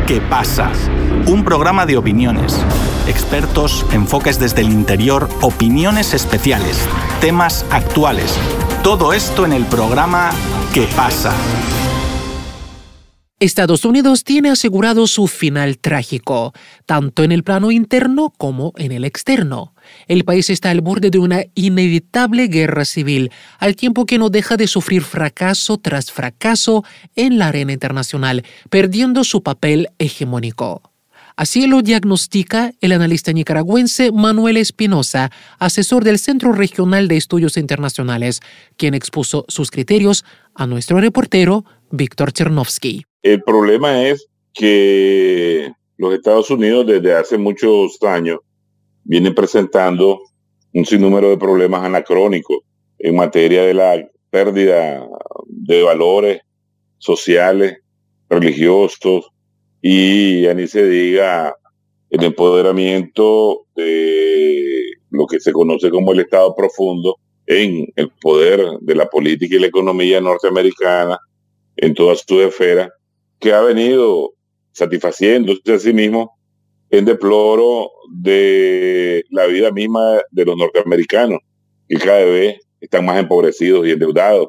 ¿Qué pasa? Un programa de opiniones, expertos, enfoques desde el interior, opiniones especiales, temas actuales. Todo esto en el programa ¿Qué pasa? Estados Unidos tiene asegurado su final trágico, tanto en el plano interno como en el externo. El país está al borde de una inevitable guerra civil, al tiempo que no deja de sufrir fracaso tras fracaso en la arena internacional, perdiendo su papel hegemónico. Así lo diagnostica el analista nicaragüense Manuel Espinosa, asesor del Centro Regional de Estudios Internacionales, quien expuso sus criterios a nuestro reportero Víctor Chernovsky. El problema es que los Estados Unidos desde hace muchos años vienen presentando un sinnúmero de problemas anacrónicos en materia de la pérdida de valores sociales, religiosos y ya ni se diga el empoderamiento de lo que se conoce como el Estado profundo en el poder de la política y la economía norteamericana en toda su esfera, que ha venido satisfaciéndose a sí mismo en deploro de la vida misma de los norteamericanos, que cada vez están más empobrecidos y endeudados.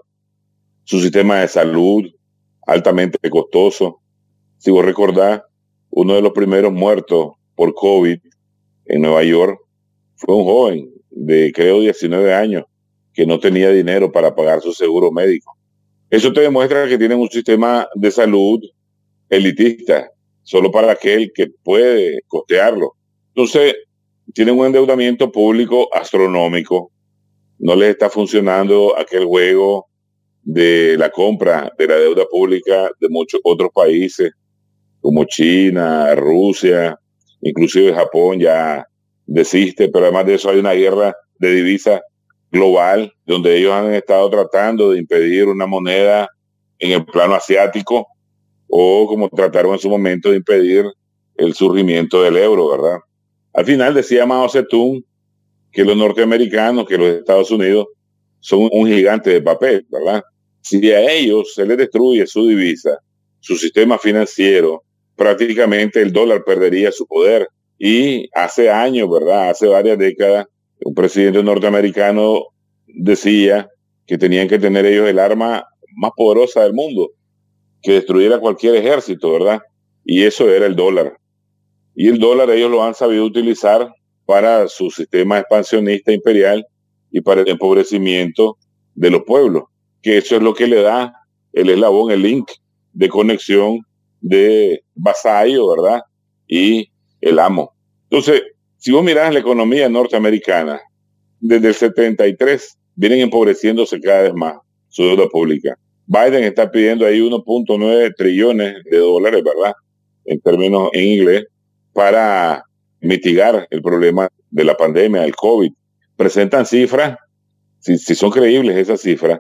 Su sistema de salud altamente costoso. Si vos recordás, uno de los primeros muertos por COVID en Nueva York fue un joven de creo 19 años que no tenía dinero para pagar su seguro médico. Eso te demuestra que tienen un sistema de salud elitista, solo para aquel que puede costearlo. Entonces, tienen un endeudamiento público astronómico. No les está funcionando aquel juego de la compra de la deuda pública de muchos otros países, como China, Rusia, inclusive Japón ya desiste, pero además de eso hay una guerra de divisas global, donde ellos han estado tratando de impedir una moneda en el plano asiático, o como trataron en su momento de impedir el surgimiento del euro, ¿verdad? Al final decía Mao Zedong que los norteamericanos, que los Estados Unidos, son un gigante de papel, ¿verdad? Si a ellos se les destruye su divisa, su sistema financiero, prácticamente el dólar perdería su poder. Y hace años, ¿verdad? Hace varias décadas, un presidente norteamericano decía que tenían que tener ellos el arma más poderosa del mundo, que destruyera cualquier ejército, ¿verdad? Y eso era el dólar. Y el dólar ellos lo han sabido utilizar para su sistema expansionista imperial y para el empobrecimiento de los pueblos, que eso es lo que le da el eslabón, el link de conexión de vasallo, ¿verdad? Y el amo. Entonces, si vos mirás la economía norteamericana, desde el 73 vienen empobreciéndose cada vez más su deuda pública. Biden está pidiendo ahí 1.9 trillones de dólares, ¿verdad? En términos en inglés, para mitigar el problema de la pandemia, del COVID. Presentan cifras, si son creíbles esas cifras,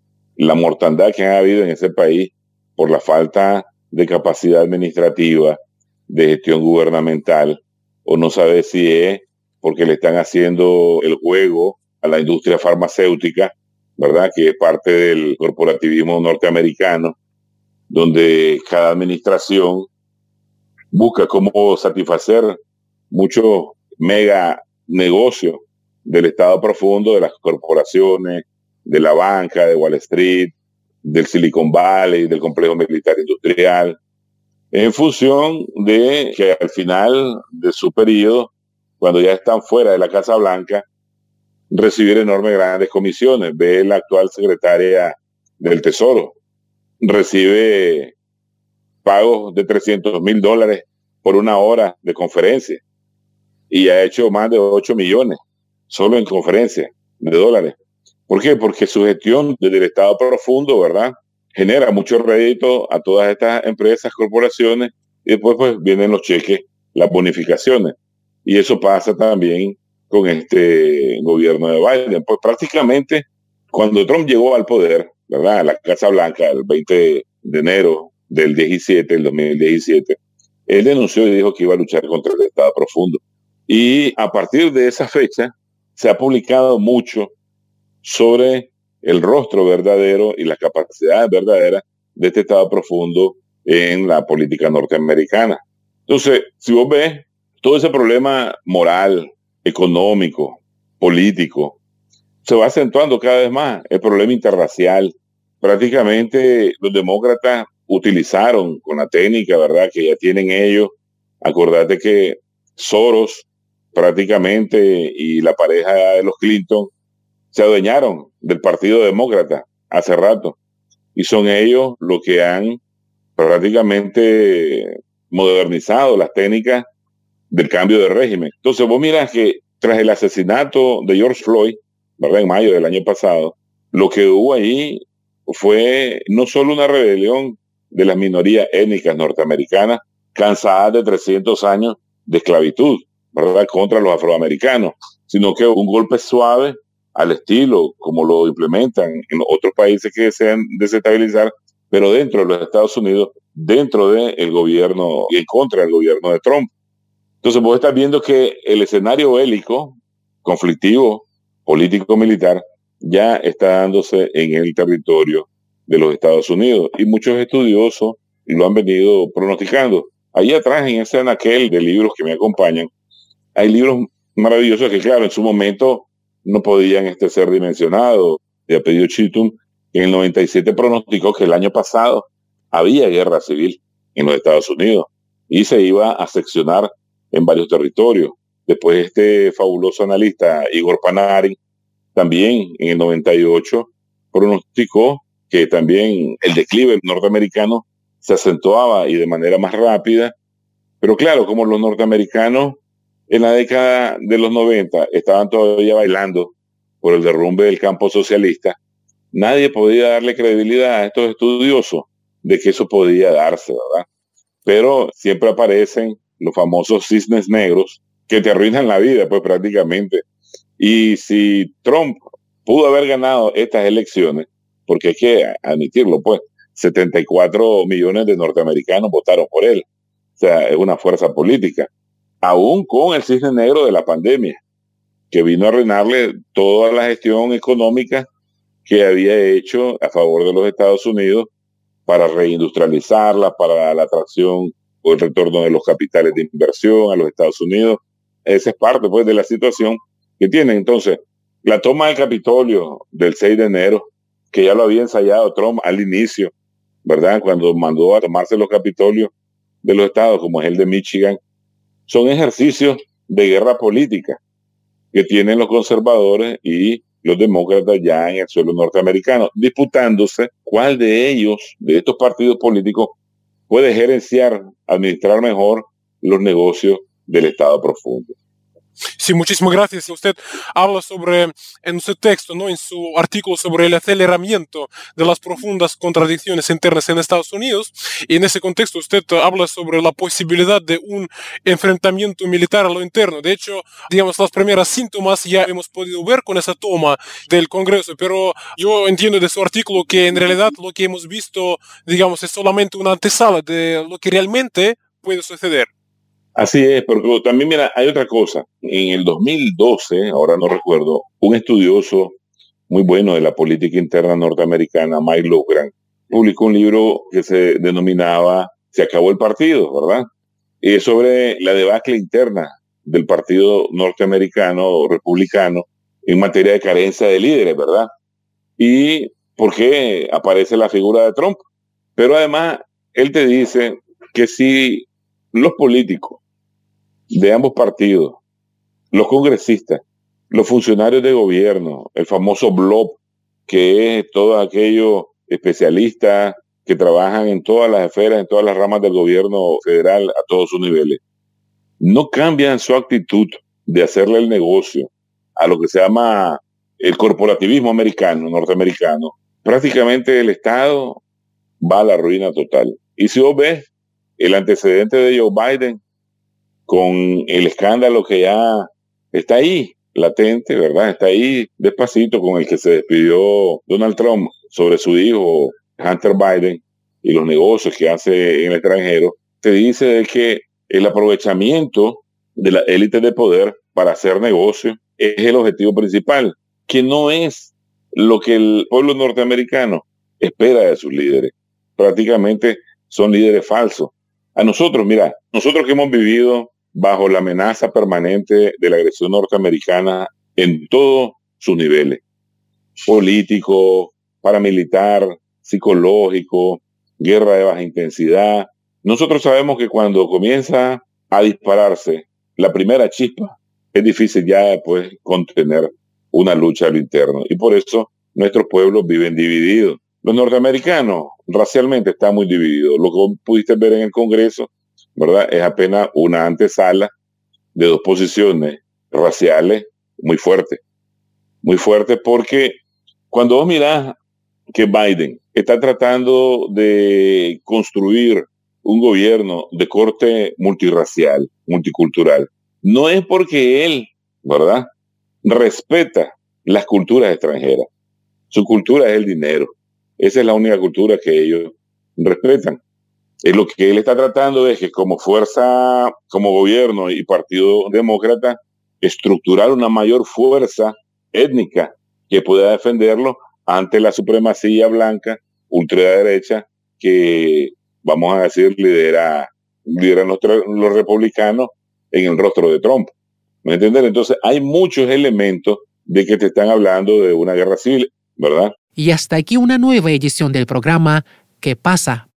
la mortandad que ha habido en ese país por la falta de capacidad administrativa, de gestión gubernamental, o no sabe si es porque le están haciendo el juego a la industria farmacéutica, ¿verdad? Que es parte del corporativismo norteamericano, donde cada administración busca cómo satisfacer muchos mega negocios del Estado profundo, de las corporaciones, de la banca, de Wall Street, del Silicon Valley, del complejo militar industrial, en función de que al final de su periodo, cuando ya están fuera de la Casa Blanca, recibir enormes grandes comisiones. Ve la actual secretaria del Tesoro, recibe pagos de $300,000 por una hora de conferencia y ha hecho más de 8 millones solo en conferencias de dólares. ¿Por qué? Porque su gestión desde el Estado profundo, ¿verdad?, genera mucho rédito a todas estas empresas, corporaciones, y después pues vienen los cheques, las bonificaciones. Y eso pasa también con este gobierno de Biden. Pues prácticamente cuando Trump llegó al poder, ¿verdad?, a la Casa Blanca el 20 de enero del 2017, él denunció y dijo que iba a luchar contra el Estado profundo. Y a partir de esa fecha se ha publicado mucho sobre el rostro verdadero y las capacidades verdaderas de este Estado profundo en la política norteamericana. Entonces, si vos ves todo ese problema moral, económico, político, se va acentuando cada vez más el problema interracial. Prácticamente los demócratas utilizaron con la técnica, ¿verdad?, que ya tienen ellos. Acordate que Soros prácticamente y la pareja de los Clinton se adueñaron del Partido Demócrata hace rato y son ellos los que han prácticamente modernizado las técnicas del cambio de régimen. Entonces vos miras que tras el asesinato de George Floyd, ¿verdad?, en mayo del año pasado, lo que hubo ahí fue no solo una rebelión de las minorías étnicas norteamericanas cansadas de 300 años de esclavitud, ¿verdad?, contra los afroamericanos, sino que un golpe suave al estilo como lo implementan en otros países que desean desestabilizar, pero dentro de los Estados Unidos, dentro del gobierno y en contra del gobierno de Trump. Entonces vos estás viendo que el escenario bélico, conflictivo, político-militar, ya está dándose en el territorio de los Estados Unidos y muchos estudiosos lo han venido pronosticando. Ahí atrás, en ese anaquel de libros que me acompañan, hay libros maravillosos que, claro, en su momento no podían ser dimensionados. De apellido Chittum, en el 97 pronosticó que el año pasado había guerra civil en los Estados Unidos y se iba a seccionar en varios territorios. Después este fabuloso analista Igor Panarin también en el 98 pronosticó que también el declive norteamericano se acentuaba y de manera más rápida. Pero claro, como los norteamericanos en la década de los 90 estaban todavía bailando por el derrumbe del campo socialista, nadie podía darle credibilidad a estos estudiosos de que eso podía darse, ¿verdad? Pero siempre aparecen los famosos cisnes negros que te arruinan la vida, pues prácticamente. Y si Trump pudo haber ganado estas elecciones, porque hay que admitirlo, pues 74 millones de norteamericanos votaron por él. O sea, es una fuerza política. Aún con el cisne negro de la pandemia, que vino a arruinarle toda la gestión económica que había hecho a favor de los Estados Unidos para reindustrializarla, para la atracción o el retorno de los capitales de inversión a los Estados Unidos. Esa es parte, pues, de la situación que tienen. Entonces, la toma del Capitolio del 6 de enero, que ya lo había ensayado Trump al inicio, ¿verdad?, cuando mandó a tomarse los Capitolios de los estados, como es el de Michigan, son ejercicios de guerra política que tienen los conservadores y los demócratas ya en el suelo norteamericano, disputándose cuál de ellos, de estos partidos políticos, puede gerenciar, administrar mejor los negocios del Estado profundo. Sí, muchísimas gracias. Usted habla sobre, en su texto, ¿no?, en su artículo sobre el aceleramiento de las profundas contradicciones internas en Estados Unidos, y en ese contexto usted habla sobre la posibilidad de un enfrentamiento militar a lo interno. De hecho, digamos, las primeras síntomas ya hemos podido ver con esa toma del Congreso, pero yo entiendo de su artículo que en realidad lo que hemos visto, digamos, es solamente una antesala de lo que realmente puede suceder. Así es, porque también, mira, hay otra cosa. En el 2012, ahora no recuerdo, un estudioso muy bueno de la política interna norteamericana, Mike Loughran, publicó un libro que se denominaba Se acabó el partido, ¿verdad? Y es sobre la debacle interna del partido norteamericano o republicano en materia de carencia de líderes, ¿verdad? Y por qué aparece la figura de Trump. Pero además, él te dice que si los políticos de ambos partidos, los congresistas, los funcionarios de gobierno, el famoso blob, que es todos aquellos especialistas que trabajan en todas las esferas, en todas las ramas del gobierno federal a todos sus niveles, no cambian su actitud de hacerle el negocio a lo que se llama el corporativismo americano, norteamericano, prácticamente el Estado va a la ruina total. Y si vos ves el antecedente de Joe Biden con el escándalo que ya está ahí, latente, ¿verdad? Está ahí despacito, con el que se despidió Donald Trump sobre su hijo Hunter Biden y los negocios que hace en el extranjero, te dice de que el aprovechamiento de la élite de poder para hacer negocio es el objetivo principal, que no es lo que el pueblo norteamericano espera de sus líderes. Prácticamente son líderes falsos, A nosotros, mira, nosotros que hemos vivido bajo la amenaza permanente de la agresión norteamericana en todos sus niveles, político, paramilitar, psicológico, guerra de baja intensidad, nosotros sabemos que cuando comienza a dispararse la primera chispa, es difícil ya después contener una lucha a lo interno. Y por eso nuestros pueblos viven divididos. Los norteamericanos racialmente están muy divididos. Lo que pudiste ver en el Congreso, ¿verdad?, es apenas una antesala de dos posiciones raciales muy fuertes. Muy fuertes porque cuando vos mirás que Biden está tratando de construir un gobierno de corte multirracial, multicultural, no es porque él, ¿verdad?, respeta las culturas extranjeras. Su cultura es el dinero. Esa es la única cultura que ellos respetan. Lo que él está tratando es que como fuerza, como gobierno y partido demócrata, estructurar una mayor fuerza étnica que pueda defenderlo ante la supremacía blanca, ultraderecha, que, vamos a decir, lideran los republicanos en el rostro de Trump. ¿Me entiendes? Entonces hay muchos elementos de que te están hablando de una guerra civil, ¿verdad? Y hasta aquí una nueva edición del programa ¿Qué pasa?